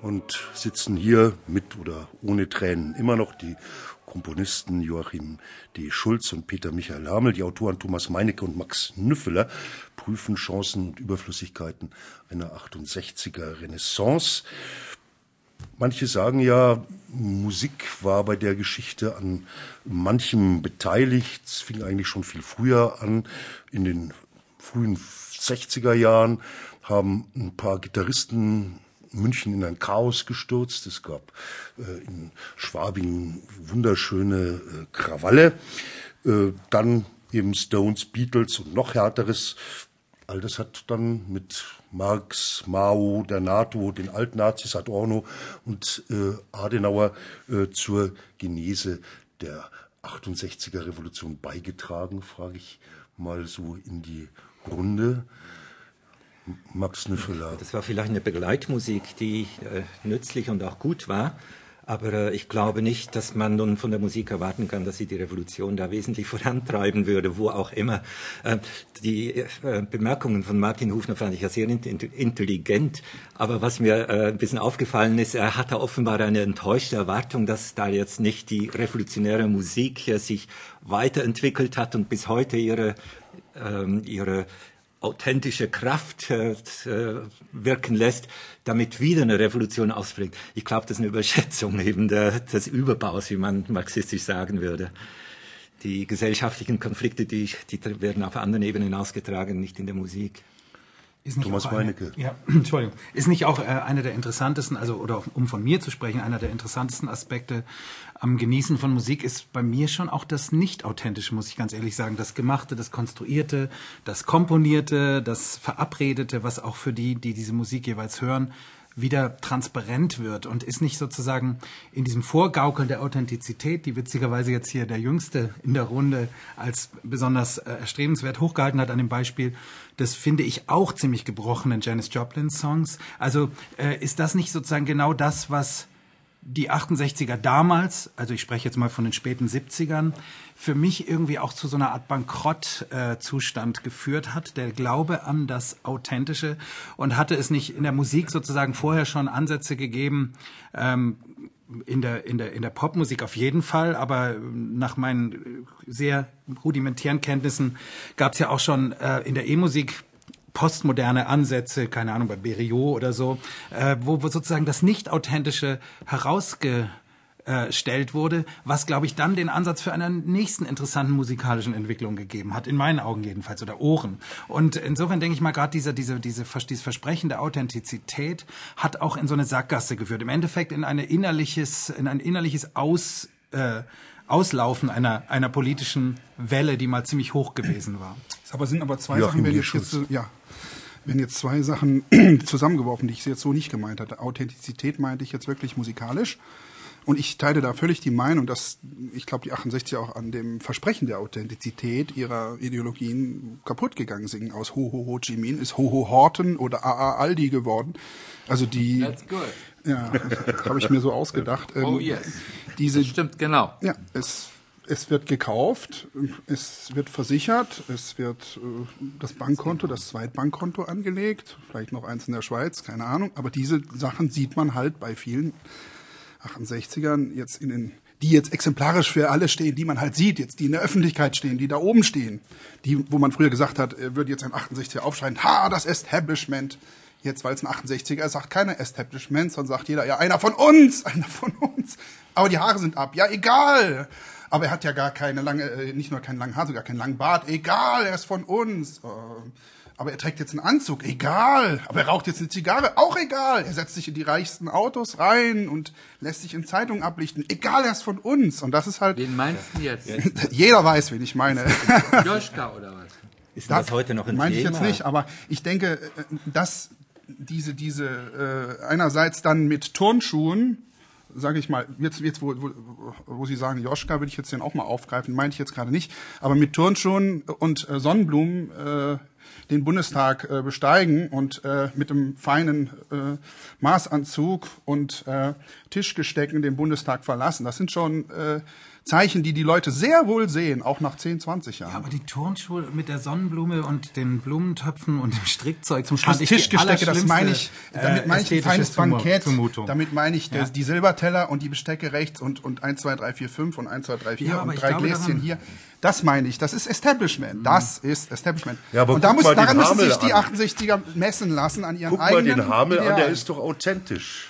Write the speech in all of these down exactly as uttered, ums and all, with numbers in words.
und sitzen hier mit oder ohne Tränen immer noch die Komponisten Joachim D. Schulz und Peter Michael Hamel, die Autoren Thomas Meinecke und Max Nüffeler, prüfen Chancen und Überflüssigkeiten einer achtundsechziger Renaissance. Manche sagen ja, Musik war bei der Geschichte an manchem beteiligt. Es fing eigentlich schon viel früher an. In den frühen sechziger Jahren haben ein paar Gitarristen München in ein Chaos gestürzt. Es gab äh, in Schwabing wunderschöne äh, Krawalle. Äh, dann eben Stones, Beatles und noch härteres. All das hat dann mit Marx, Mao, der NATO, den Altnazis, Adorno und äh, Adenauer äh, zur Genese der achtundsechziger Revolution beigetragen, frage ich mal so in die Runde. Max Nüffeler. Das war vielleicht eine Begleitmusik, die äh, nützlich und auch gut war. Aber äh, ich glaube nicht, dass man nun von der Musik erwarten kann, dass sie die Revolution da wesentlich vorantreiben würde, wo auch immer. Äh, die äh, Bemerkungen von Martin Hufner fand ich ja sehr intelligent. Aber was mir äh, ein bisschen aufgefallen ist, er hatte offenbar eine enttäuschte Erwartung, dass da jetzt nicht die revolutionäre Musik äh, sich weiterentwickelt hat und bis heute ihre, äh, ihre authentische Kraft äh, wirken lässt, damit wieder eine Revolution ausbringt. Ich glaube, das ist eine Überschätzung eben der, des Überbaus, wie man marxistisch sagen würde. Die gesellschaftlichen Konflikte, die, die werden auf anderen Ebenen ausgetragen, nicht in der Musik. Ist nicht Thomas Meinecke. Ja, Entschuldigung. Ist nicht auch äh, einer der interessantesten, also oder um von mir zu sprechen, einer der interessantesten Aspekte am Genießen von Musik ist bei mir schon auch das Nicht-Authentische, muss ich ganz ehrlich sagen. Das Gemachte, das Konstruierte, das Komponierte, das Verabredete, was auch für die, die diese Musik jeweils hören, wieder transparent wird und ist nicht sozusagen in diesem Vorgaukeln der Authentizität, die witzigerweise jetzt hier der Jüngste in der Runde als besonders äh, erstrebenswert hochgehalten hat an dem Beispiel, das finde ich auch ziemlich gebrochenen Janis Joplin Songs. Also äh, ist das nicht sozusagen genau das, was die achtundsechziger damals, also ich spreche jetzt mal von den späten siebzigern, für mich irgendwie auch zu so einer Art Bankrottzustand äh, geführt hat, der Glaube an das Authentische, und hatte es nicht in der Musik sozusagen vorher schon Ansätze gegeben, ähm, in der, in der, in der Popmusik auf jeden Fall, aber nach meinen sehr rudimentären Kenntnissen gab es ja auch schon äh, in der E-Musik postmoderne Ansätze, keine Ahnung, bei Beriot oder so, äh, wo, wo sozusagen das Nicht-Authentische herausgestellt wurde, was, glaube ich, dann den Ansatz für eine nächsten interessanten musikalischen Entwicklung gegeben hat, in meinen Augen jedenfalls, oder Ohren. Und insofern denke ich mal, gerade diese, diese, diese, dieses Versprechen der Authentizität hat auch in so eine Sackgasse geführt. Im Endeffekt in eine innerliches, in ein innerliches Aus, äh, Auslaufen einer, einer politischen Welle, die mal ziemlich hoch gewesen war. Aber sind aber zwei Ja, Sachen, wenn im jetzt, jetzt, ja, wenn jetzt zwei Sachen zusammengeworfen, die ich jetzt so nicht gemeint hatte. Authentizität meinte ich jetzt wirklich musikalisch. Und ich teile da völlig die Meinung, dass, ich glaube, die achtundsechziger auch an dem Versprechen der Authentizität ihrer Ideologien kaputt gegangen sind. Aus Ho Ho Ho Chi Minh ist Ho Ho Horten oder A A Aldi geworden. Also die... That's good. Ja, habe ich mir so ausgedacht. Oh ähm, yes, diese, das stimmt, genau. Ja, es, es wird gekauft, es wird versichert, es wird äh, das Bankkonto, das Zweitbankkonto angelegt, vielleicht noch eins in der Schweiz, keine Ahnung. Aber diese Sachen sieht man halt bei vielen achtundsechzigern jetzt in den, die jetzt exemplarisch für alle stehen, die man halt sieht, jetzt die in der Öffentlichkeit stehen, die da oben stehen, die, wo man früher gesagt hat, er würde jetzt ein achtundsechziger aufschreien, ha, das Establishment. Jetzt, weil es ein achtundsechziger ist, sagt keiner Establishment, sondern sagt jeder, ja, einer von uns, einer von uns. Aber die Haare sind ab, ja, egal. Aber er hat ja gar keine lange, nicht nur keinen langen Haar, sogar keinen langen Bart, egal, er ist von uns. Aber er trägt jetzt einen Anzug, egal. Aber er raucht jetzt eine Zigarre, auch egal. Er setzt sich in die reichsten Autos rein und lässt sich in Zeitungen ablichten, egal, er ist von uns. Und das ist halt... Wen meinst du jetzt? Jeder weiß, wen ich meine. Joschka oder was? Ist das, das heute noch ein Meine ich Thema? jetzt nicht, aber ich denke, dass diese, diese äh, einerseits dann mit Turnschuhen, sage ich mal, jetzt, jetzt wo, wo, wo Sie sagen, Joschka, würde ich jetzt den auch mal aufgreifen, meinte ich jetzt gerade nicht, aber mit Turnschuhen und äh, Sonnenblumen äh, den Bundestag äh, besteigen und äh, mit einem feinen äh, Maßanzug und äh, Tischgestecken den Bundestag verlassen. Das sind schon äh, Zeichen, die die Leute sehr wohl sehen, auch nach zehn, zwanzig Jahren. Ja, aber die Turnschuhe mit der Sonnenblume und den Blumentöpfen und dem Strickzeug zum Schluss Tischgestecke, das meine ich, damit meine ich ein feines Bankett, Zumutung. Damit meine ich ja. die Silberteller und die Bestecke rechts und, und eins, zwei, drei, vier, fünf und eins, zwei, drei, vier ja, und drei glaube, Gläschen hier. Das meine ich, das ist Establishment. Das ist Establishment. Ja, aber und da muss, daran müssen sich die an. achtundsechziger messen lassen an ihren guck eigenen Guck mal den Hamel Idealen. an, der ist doch authentisch.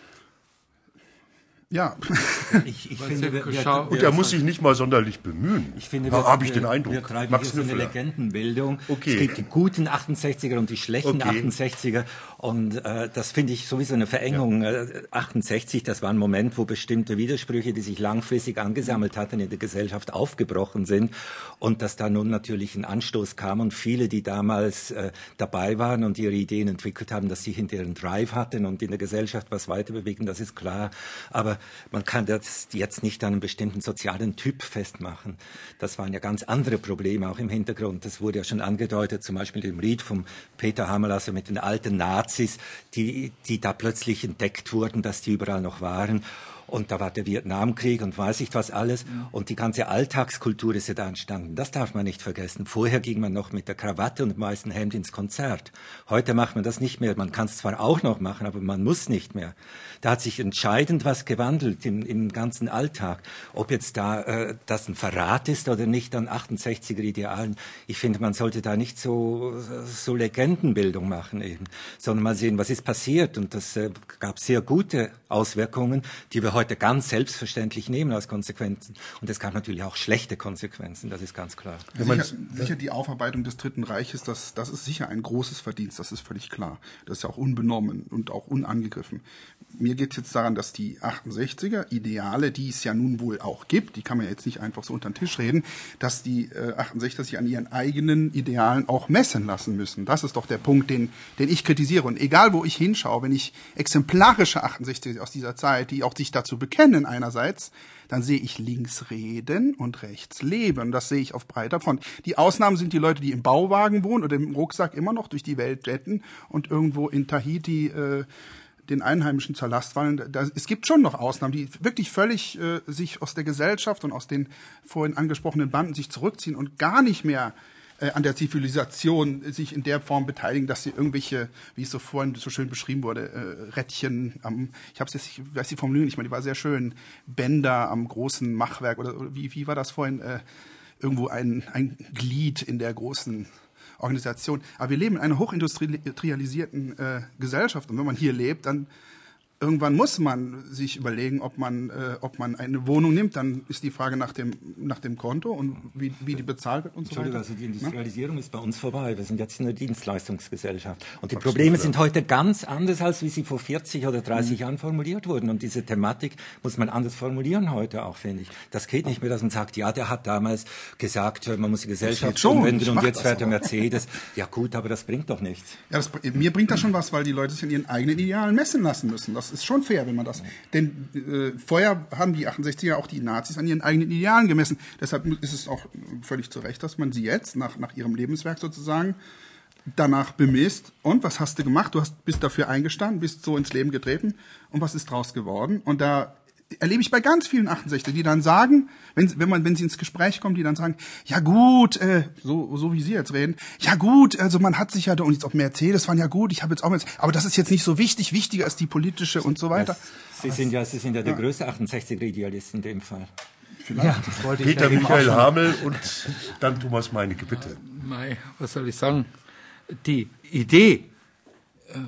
Ja. Ich, ich finde, wir, wir, und er muss sich nicht mal sonderlich bemühen. Ich finde, da habe ich den Eindruck. Wir treiben Max hier so eine Legendenbildung. Okay. Es gibt die guten achtundsechziger und die schlechten okay. achtundsechziger. Und äh, das finde ich sowieso eine Verengung. Ja. Äh, achtundsechzig, das war ein Moment, wo bestimmte Widersprüche, die sich langfristig angesammelt hatten, in der Gesellschaft aufgebrochen sind. Und dass da nun natürlich ein Anstoß kam und viele, die damals äh, dabei waren und ihre Ideen entwickelt haben, dass sie hinterher einen Drive hatten und in der Gesellschaft was weiterbewegen, das ist klar. Aber man kann das jetzt nicht an einem bestimmten sozialen Typ festmachen. Das waren ja ganz andere Probleme auch im Hintergrund. Das wurde ja schon angedeutet, zum Beispiel im Lied vom Peter Hamel, also mit den alten Nazis, die, die da plötzlich entdeckt wurden, dass die überall noch waren. Und da war der Vietnamkrieg und weiß ich was alles. Und die ganze Alltagskultur ist ja da entstanden. Das darf man nicht vergessen. Vorher ging man noch mit der Krawatte und dem weißen Hemd ins Konzert. Heute macht man das nicht mehr. Man kann es zwar auch noch machen, aber man muss nicht mehr. Da hat sich entscheidend was gewandelt im, im ganzen Alltag. Ob jetzt da äh, das ein Verrat ist oder nicht an achtundsechziger Idealen. Ich finde, man sollte da nicht so, so Legendenbildung machen eben, sondern mal sehen, was ist passiert. Und das äh, gab sehr gute Auswirkungen, die wir heute ganz selbstverständlich nehmen als Konsequenzen. Und es gab natürlich auch schlechte Konsequenzen, das ist ganz klar. Sicher, sicher die Aufarbeitung des Dritten Reiches, das, das ist sicher ein großes Verdienst, das ist völlig klar. Das ist ja auch unbenommen und auch unangegriffen. Mir geht es jetzt daran, dass die achtundsechziger Ideale, die es ja nun wohl auch gibt, die kann man ja jetzt nicht einfach so unter den Tisch reden, dass die äh, achtundsechziger sich an ihren eigenen Idealen auch messen lassen müssen. Das ist doch der Punkt, den, den ich kritisiere. Und egal, wo ich hinschaue, wenn ich exemplarische achtundsechziger aus dieser Zeit, die auch sich dazu bekennen einerseits, dann sehe ich links reden und rechts leben. Das sehe ich auf breiter Front. Die Ausnahmen sind die Leute, die im Bauwagen wohnen oder im Rucksack immer noch durch die Welt jetten und irgendwo in Tahiti äh, den Einheimischen zur Last fallen. Da, es gibt schon noch Ausnahmen, die wirklich völlig äh, sich aus der Gesellschaft und aus den vorhin angesprochenen Banden sich zurückziehen und gar nicht mehr äh, an der Zivilisation sich in der Form beteiligen, dass sie irgendwelche, wie es so vorhin so schön beschrieben wurde, äh, Rädchen am, ich habe es jetzt, ich weiß die Formulierung nicht mehr, die war sehr schön, Bänder am großen Machwerk oder, oder wie, wie war das vorhin, äh, irgendwo ein, ein Glied in der großen Organisation. Aber wir leben in einer hochindustrialisierten äh, Gesellschaft und wenn man hier lebt, dann irgendwann muss man sich überlegen, ob man, äh, ob man eine Wohnung nimmt. Dann ist die Frage nach dem, nach dem Konto und wie, wie die bezahlt wird und so weiter. Also die Industrialisierung ja? ist bei uns vorbei. Wir sind jetzt in einer Dienstleistungsgesellschaft. Und die Absolut, Probleme ja. sind heute ganz anders, als wie sie vor vierzig oder dreißig mhm. Jahren formuliert wurden. Und diese Thematik muss man anders formulieren heute auch, finde ich. Das geht nicht mehr, dass man sagt, ja, der hat damals gesagt, man muss die Gesellschaft umwenden und jetzt fährt der Mercedes. Ja gut, aber das bringt doch nichts. Ja, das, mir bringt das schon was, weil die Leute sich an ihren eigenen Idealen messen lassen müssen. Das ist schon fair, wenn man das. Denn äh, vorher haben die achtundsechziger auch die Nazis an ihren eigenen Idealen gemessen. Deshalb ist es auch völlig zu Recht, dass man sie jetzt nach, nach ihrem Lebenswerk sozusagen danach bemisst. Und was hast du gemacht? Du hast, bist dafür eingestanden, bist so ins Leben getreten. Und was ist draus geworden? Und da erlebe ich bei ganz vielen achtundsechzigern, die dann sagen, wenn, wenn man, wenn sie ins Gespräch kommen, die dann sagen, ja gut, äh, so, so wie Sie jetzt reden, ja gut, also man hat sich ja, und jetzt auch Mercedes waren ja gut, ich habe jetzt auch jetzt, aber das ist jetzt nicht so wichtig, wichtiger ist die politische und so weiter. Das, Sie sind ja, Sie sind ja der ja. größte achtundsechziger Idealist in dem Fall. Ja, das wollte ich Peter Michael Hamel und dann Thomas Meinecke, bitte. Mei, was soll ich sagen? Die Idee, äh,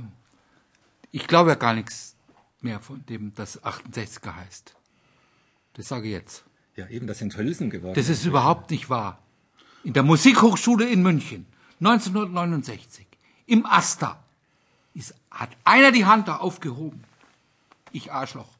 ich glaube ja gar nichts mehr von dem, das achtundsechziger heißt. Das sage ich jetzt. Ja, eben, das sind Hülsen geworden. Das ist überhaupt nicht wahr. In der Musikhochschule in München, neunzehnhundertneunundsechzig, im AStA, ist, hat einer die Hand da aufgehoben. Ich Arschloch.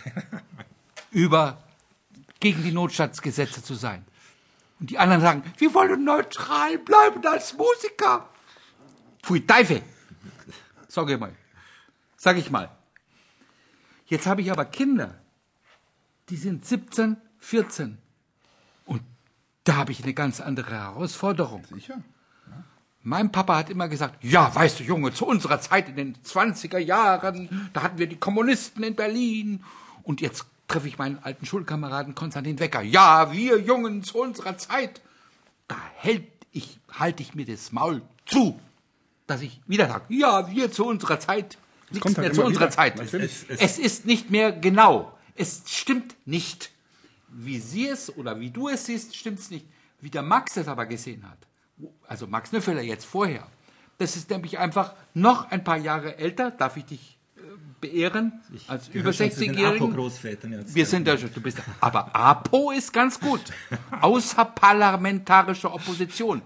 Über, gegen die Notstandsgesetze zu sein. Und die anderen sagen, wir wollen neutral bleiben als Musiker. Pfui Teufel. Sag ich mal. Sag ich mal. Jetzt habe ich aber Kinder, die sind siebzehn, vierzehn. Und da habe ich eine ganz andere Herausforderung. Sicher. Ja. Mein Papa hat immer gesagt, ja, weißt du, Junge, zu unserer Zeit in den zwanziger Jahren, da hatten wir die Kommunisten in Berlin. Und jetzt treffe ich meinen alten Schulkameraden Konstantin Wecker. Ja, wir Jungen zu unserer Zeit. Da hält ich, halte ich mir das Maul zu, dass ich wieder sage, ja, wir zu unserer Zeit, nichts kommt halt mehr zu immer unserer wieder. Zeit. Es, es, Es ist nicht mehr genau. Es stimmt nicht. Wie Sie es oder wie du es siehst, stimmt es nicht. Wie der Max es aber gesehen hat, also Max Nüffeler jetzt vorher, das ist nämlich einfach noch ein paar Jahre älter, darf ich dich äh, beehren, als über sechzigjährigen. Großvätern jetzt. Wir sind ja schon, du bist, aber APO ist ganz gut. Außerparlamentarische Opposition.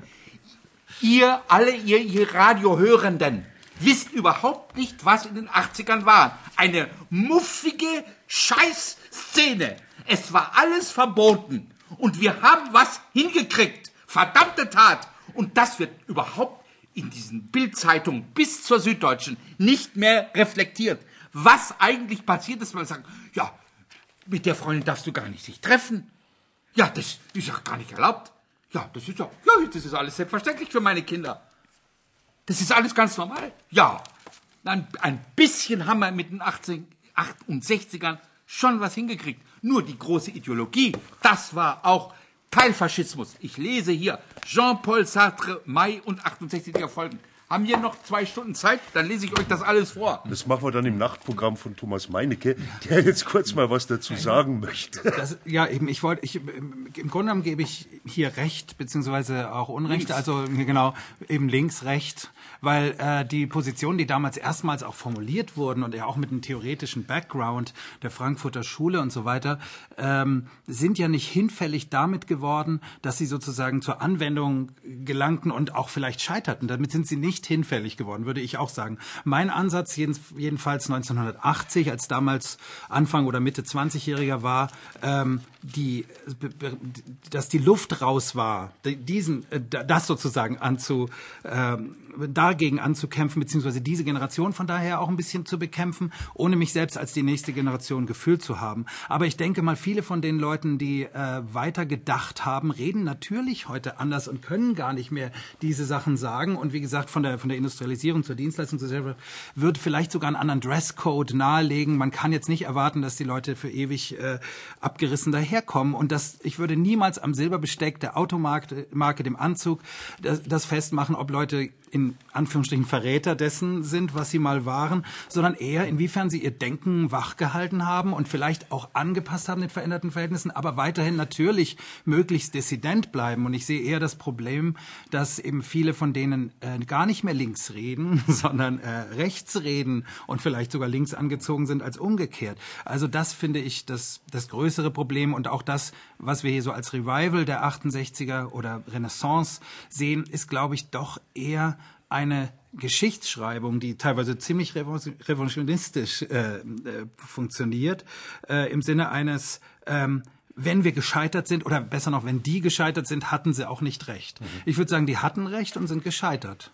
Ihr alle, ihr, ihr Radiohörenden, wisst überhaupt nicht, was in den achtzigern war. Eine muffige Scheißszene. Es war alles verboten. Und wir haben was hingekriegt. Verdammte Tat. Und das wird überhaupt in diesen Bildzeitungen bis zur Süddeutschen nicht mehr reflektiert. Was eigentlich passiert ist, weil man sagt, ja, mit der Freundin darfst du gar nicht sich treffen. Ja, das ist ja gar nicht erlaubt. Ja, das ist ja, ja, das ist alles selbstverständlich für meine Kinder. Das ist alles ganz normal. Ja, ein, ein bisschen haben wir mit den achtundsechzigern schon was hingekriegt. Nur die große Ideologie, das war auch Teilfaschismus. Ich lese hier Jean-Paul Sartre, Mai und achtundsechziger Folgen. Haben wir noch zwei Stunden Zeit? Dann lese ich euch das alles vor. Das machen wir dann im Nachtprogramm von Thomas Meinecke, der jetzt kurz mal was dazu sagen möchte. Das, ja, eben, ich wollte, ich, im Grunde genommen gebe ich hier Recht, beziehungsweise auch Unrecht, Links. also genau, eben links, Recht, weil äh, die Positionen, die damals erstmals auch formuliert wurden und ja auch mit einem theoretischen Background der Frankfurter Schule und so weiter, ähm, sind ja nicht hinfällig damit geworden, dass sie sozusagen zur Anwendung gelangten und auch vielleicht scheiterten. Damit sind sie nicht hinfällig geworden, würde ich auch sagen. Mein Ansatz jedenfalls neunzehnhundertachtzig, als damals Anfang oder Mitte zwanzigjähriger war, ähm, die, dass die Luft raus war, diesen, das sozusagen anzu, ähm, dagegen anzukämpfen, beziehungsweise diese Generation von daher auch ein bisschen zu bekämpfen, ohne mich selbst als die nächste Generation gefühlt zu haben. Aber ich denke mal, viele von den Leuten, die äh, weiter gedacht haben, reden natürlich heute anders und können gar nicht mehr diese Sachen sagen. Und wie gesagt, von der, von der Industrialisierung zur Dienstleistungsgesellschaft wird vielleicht sogar einen anderen Dresscode nahelegen. Man kann jetzt nicht erwarten, dass die Leute für ewig äh, abgerissen daherkommen. Und das, ich würde niemals am Silberbesteck der Automarke, Marke, dem Anzug, das, das festmachen, ob Leute in Anführungsstrichen Verräter dessen sind, was sie mal waren, sondern eher, inwiefern sie ihr Denken wachgehalten haben und vielleicht auch angepasst haben den veränderten Verhältnissen, aber weiterhin natürlich möglichst dissident bleiben. Und ich sehe eher das Problem, dass eben viele von denen äh, gar nicht mehr links reden, sondern äh, rechts reden und vielleicht sogar links angezogen sind als umgekehrt. Also das finde ich das, das größere Problem und auch das, was wir hier so als Revival der achtundsechziger oder Renaissance sehen, ist, glaube ich, doch eher eine Geschichtsschreibung, die teilweise ziemlich revolutionistisch äh, äh, funktioniert, äh, im Sinne eines, ähm, wenn wir gescheitert sind, oder besser noch, wenn die gescheitert sind, hatten sie auch nicht recht. Mhm. Ich würde sagen, die hatten recht und sind gescheitert.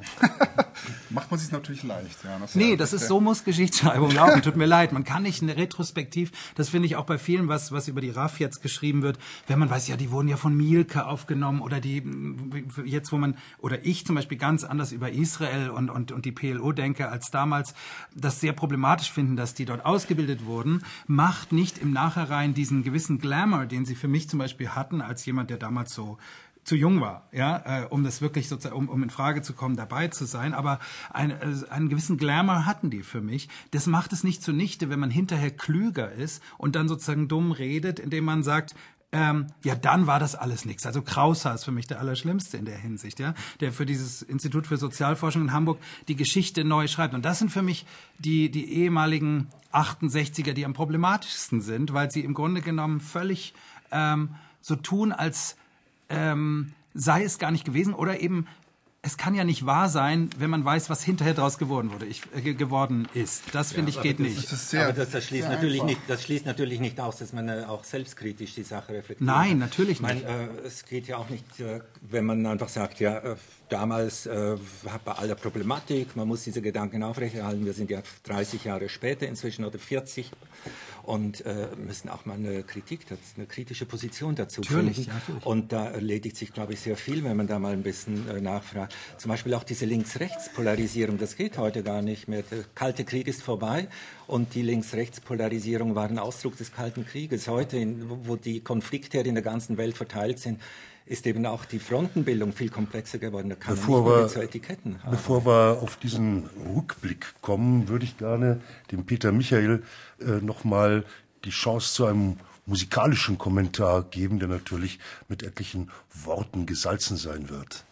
Macht man sich natürlich leicht. Ja, das nee, ja, das ist, so muss Geschichtsschreibung laufen. Tut mir leid, man kann nicht eine retrospektiv, das finde ich auch bei vielen, was was über die R A F jetzt geschrieben wird, wenn man weiß, ja, die wurden ja von Mielke aufgenommen oder die, jetzt wo man, oder ich zum Beispiel ganz anders über Israel und, und, und die P L O denke als damals, das sehr problematisch finden, dass die dort ausgebildet wurden, macht nicht im Nachhinein diesen gewissen Glamour, den sie für mich zum Beispiel hatten, als jemand, der damals so zu jung war, ja, äh, um das wirklich sozusagen, um, um in Frage zu kommen, dabei zu sein. Aber ein, äh, einen gewissen Glamour hatten die für mich. Das macht es nicht zunichte, wenn man hinterher klüger ist und dann sozusagen dumm redet, indem man sagt, ähm, ja, dann war das alles nichts. Also Krauser ist für mich der Allerschlimmste in der Hinsicht, ja, der für dieses Institut für Sozialforschung in Hamburg die Geschichte neu schreibt. Und das sind für mich die, die ehemaligen achtundsechziger, die am problematischsten sind, weil sie im Grunde genommen völlig ähm, so tun, als Ähm, sei es gar nicht gewesen oder eben, es kann ja nicht wahr sein, wenn man weiß, was hinterher daraus geworden wurde, ich, äh, geworden ist. Das, finde ja, ich, geht das, nicht. Das ist sehr, aber das, das, schließt sehr natürlich einfach. nicht, das schließt natürlich nicht aus, dass man äh, auch selbstkritisch die Sache reflektiert. Nein, natürlich nicht. Ich meine, äh, es geht ja auch nicht, äh, wenn man einfach sagt, ja, äh, damals äh, bei aller Problematik, man muss diese Gedanken aufrechterhalten, wir sind ja dreißig Jahre später inzwischen oder vierzig. und äh, müssen auch mal eine Kritik, eine kritische Position dazu natürlich, finden. Ja, natürlich. Und da erledigt sich, glaube ich, sehr viel, wenn man da mal ein bisschen äh, nachfragt. Zum Beispiel auch diese Links-Rechts-Polarisierung, das geht heute gar nicht mehr. Der Kalte Krieg ist vorbei und die Links-Rechts-Polarisierung war ein Ausdruck des Kalten Krieges. Heute, in, wo die Konflikte in der ganzen Welt verteilt sind, ist eben auch die Frontenbildung viel komplexer geworden. Da kann bevor man nicht wir, mehr zu Etiketten haben. Bevor wir auf diesen Rückblick kommen, würde ich gerne dem Peter Michael äh, nochmal die Chance zu einem musikalischen Kommentar geben, der natürlich mit etlichen Worten gesalzen sein wird.